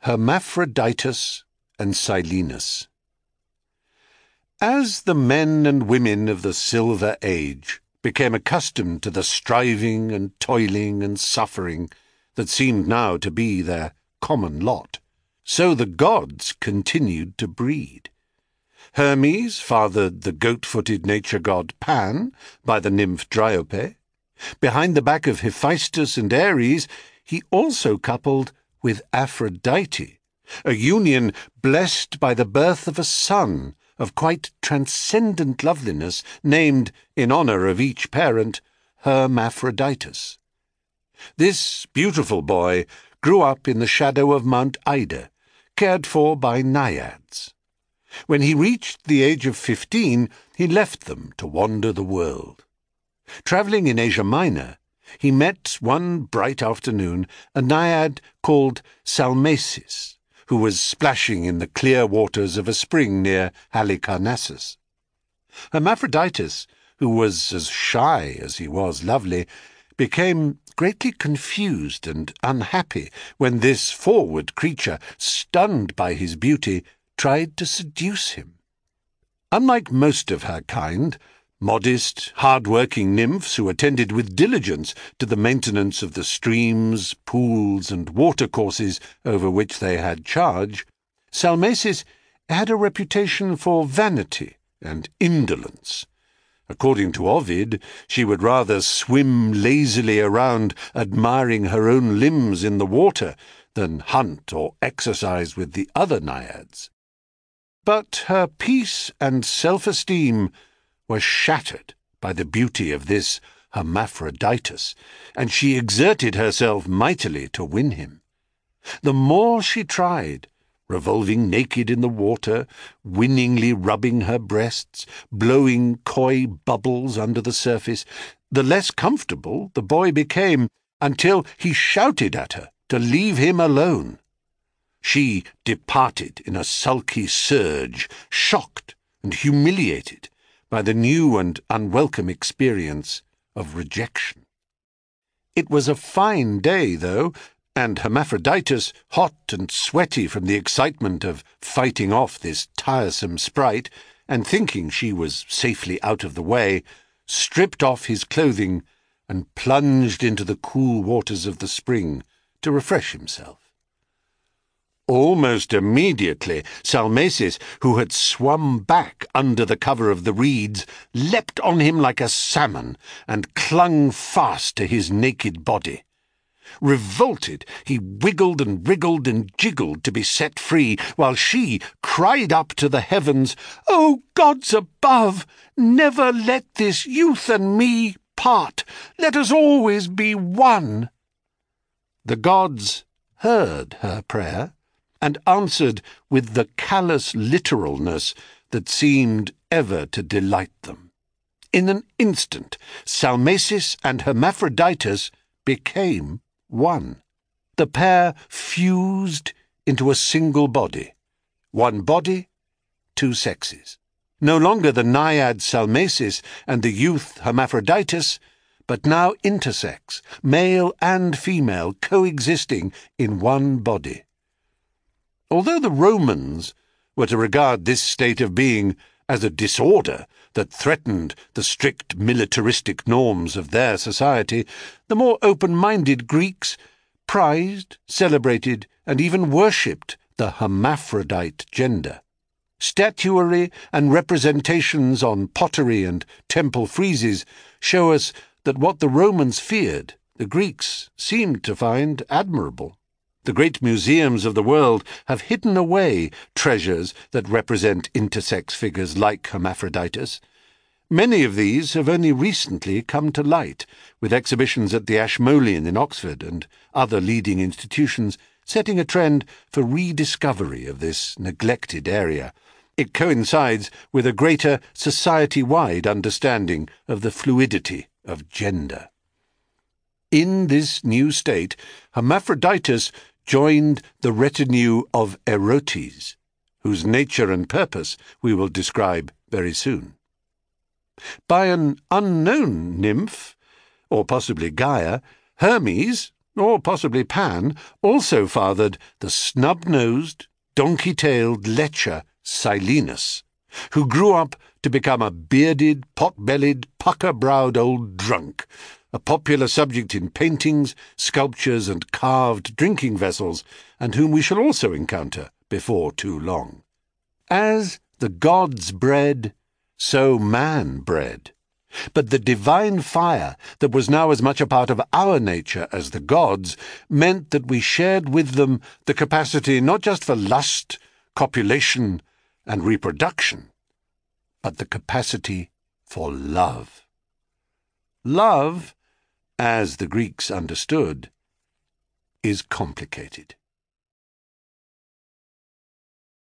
Hermaphroditus and Silenus. As the men and women of the Silver Age became accustomed to the striving and toiling and suffering that seemed now to be their common lot, so the gods continued to breed. Hermes fathered the goat-footed nature god Pan by the nymph Dryope. Behind the back of Hephaestus and Ares, he also coupled with Aphrodite, a union blessed by the birth of a son of quite transcendent loveliness, named, in honour of each parent, Hermaphroditus. This beautiful boy grew up in the shadow of Mount Ida, cared for by naiads. When he reached the age of 15, he left them to wander the world. Travelling in Asia Minor, he met one bright afternoon a naiad called Salmacis, who was splashing in the clear waters of a spring near Halicarnassus. Hermaphroditus, who was as shy as he was lovely, became greatly confused and unhappy when this forward creature, stunned by his beauty, tried to seduce him. Unlike most of her kind, modest, hard-working nymphs who attended with diligence to the maintenance of the streams, pools, and watercourses over which they had charge, Salmacis had a reputation for vanity and indolence. According to Ovid, she would rather swim lazily around admiring her own limbs in the water than hunt or exercise with the other naiads. But her peace and self-esteem were shattered by the beauty of this Hermaphroditus, and she exerted herself mightily to win him. The more she tried, revolving naked in the water, winningly rubbing her breasts, blowing coy bubbles under the surface, the less comfortable the boy became, until he shouted at her to leave him alone. She departed in a sulky surge, shocked and humiliated by the new and unwelcome experience of rejection. It was a fine day, though, and Hermaphroditus, hot and sweaty from the excitement of fighting off this tiresome sprite, and thinking she was safely out of the way, stripped off his clothing and plunged into the cool waters of the spring to refresh himself. Almost immediately, Salmacis, who had swum back under the cover of the reeds, leapt on him like a salmon and clung fast to his naked body. Revolted, he wiggled and wriggled and jiggled to be set free, while she cried up to the heavens, "O gods above, never let this youth and me part. Let us always be one." The gods heard her prayer, and answered with the callous literalness that seemed ever to delight them. In an instant, Salmacis and Hermaphroditus became one. The pair fused into a single body. One body, two sexes. No longer the naiad Salmacis and the youth Hermaphroditus, but now intersex, male and female coexisting in one body. Although the Romans were to regard this state of being as a disorder that threatened the strict militaristic norms of their society, the more open-minded Greeks prized, celebrated, and even worshipped the hermaphrodite gender. Statuary and representations on pottery and temple friezes show us that what the Romans feared, the Greeks seemed to find admirable. The great museums of the world have hidden away treasures that represent intersex figures like Hermaphroditus. Many of these have only recently come to light, with exhibitions at the Ashmolean in Oxford and other leading institutions setting a trend for rediscovery of this neglected area. It coincides with a greater society-wide understanding of the fluidity of gender. In this new state, Hermaphroditus joined the retinue of Erotes, whose nature and purpose we will describe very soon. By an unknown nymph, or possibly Gaia, Hermes, or possibly Pan, also fathered the snub-nosed, donkey-tailed lecher Silenus, who grew up to become a bearded, pot-bellied, pucker-browed old drunk, a popular subject in paintings, sculptures, and carved drinking vessels, and whom we shall also encounter before too long. As the gods bred, so man bred. But the divine fire that was now as much a part of our nature as the gods meant that we shared with them the capacity not just for lust, copulation, and reproduction, but the capacity for love. Love, as the Greeks understood, is complicated.